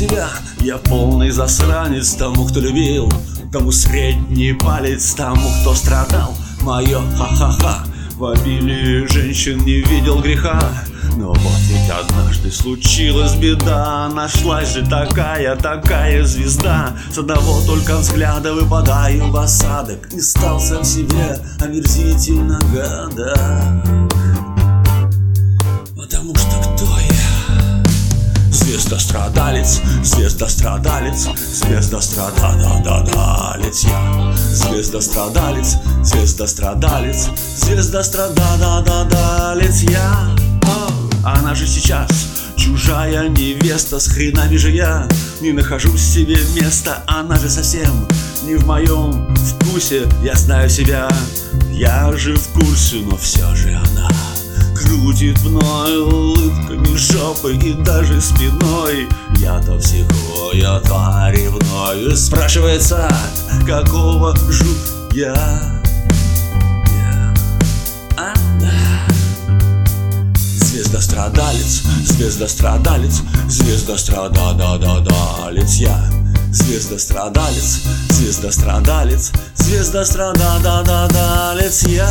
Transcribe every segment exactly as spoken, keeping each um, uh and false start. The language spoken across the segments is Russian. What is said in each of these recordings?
себя. Я полный засранец тому, кто любил, тому средний палец, тому, кто страдал. Мое ха-ха-ха в обилии женщин не видел греха. Но вот ведь однажды случилась беда, нашлась же такая, такая звезда. С одного только взгляда выпадаю в осадок, и стал сам себе омерзительно гадок. Потому что кто я? Звездострадалец, звездострадалец, звездострадалец я. Звездострадалец, звездострадалец, звездострадалец я. Она же сейчас чужая невеста, с хренами же я не нахожу себе места. Она же совсем не в моем вкусе, я знаю себя, я же в курсе. Но все же она крутит мной улыбками, жопой и даже спиной. Я-то психую, то ревную. Спрашивается, какого жу я? Звездострадалец, звездострадалец, звездострадалец я. Звездострадалец, звездострадалец, звездострадалец я.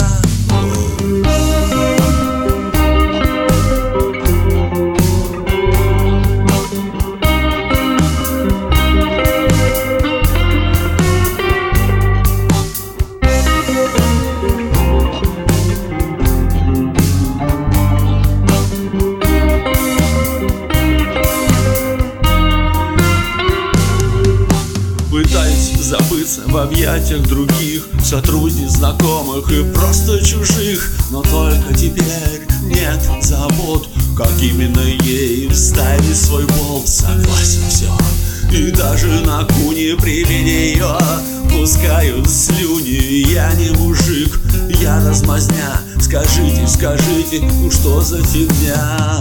Пытаюсь забыться в объятиях других сотрудниц, знакомых и просто чужих. Но только теперь нет забот, как именно ей вставить свой болт. Согласен, все, и даже на куне при виде ее пускаю слюни. Я не мужик, я размазня. Скажите, скажите, ну что за фигня?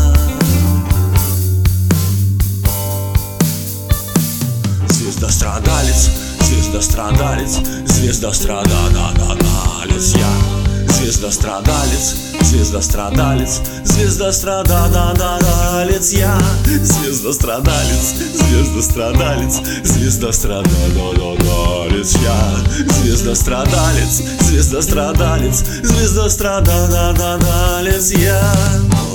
Звездострадалец, звездострадалец, звездострадалец я. Звездострадалец, звездострадалец, звездострадалец я. Звездострадалец, звездострадалец, звездострадалец я. Звездострадалец, звездострадалец, звездострадалец я.